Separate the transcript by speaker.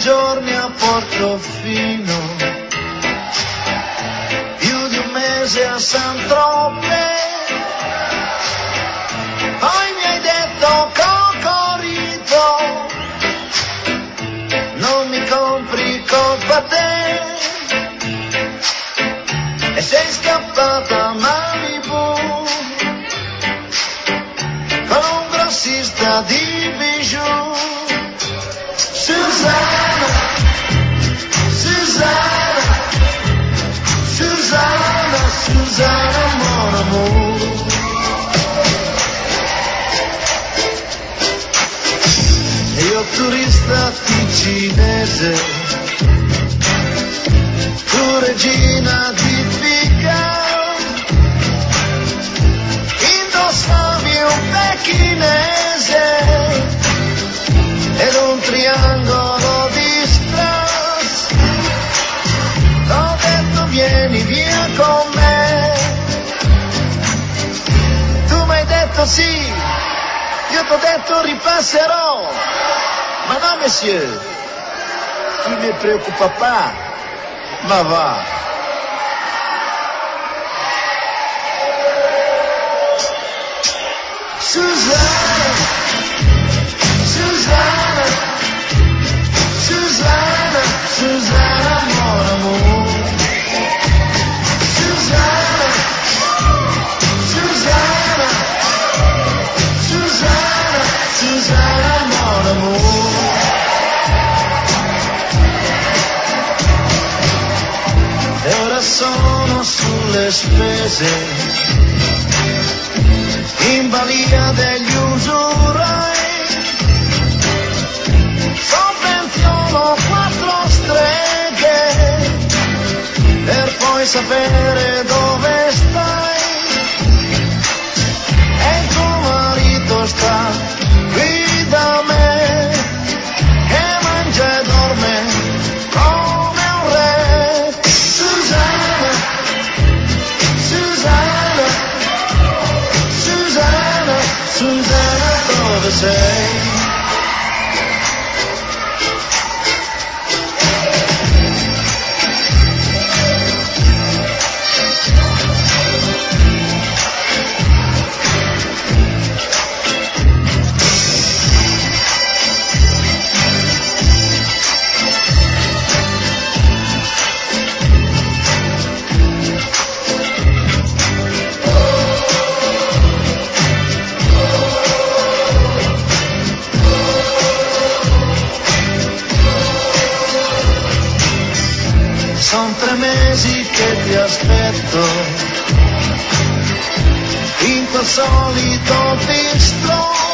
Speaker 1: giorni a Portofino, più di un mese a San Tropez, poi mi hai detto Cocorito, non mi compri colpa te, e sei scappata a Malibu con un grossista di bijou. Susanna, Susanna, Susanna, Susanna, mon amour. Io turista ticinese, tu regina di Pica, indossavi un pechinese ed un triangolo di strass. T'ho detto vieni via con me, tu m'hai detto sì, io t'ho detto ripasserò, ma no monsieur, tu ne preoccupa pas, ma va. Susanna, Susanna, Susanna, Susanna, mon amour. Susanna, Susanna, Susanna, Susanna, mon amour. E ora sono sulle spese, in balia degli usurai, sovvenziono 4 streghe per poi sapere dove stai, e il tuo marito sta qui da me, che mangia e dorme come un re. Susanna, Susanna, Susanna, Susanna, dove sei? Son 3 mesi che ti aspetto in quel solito bistro.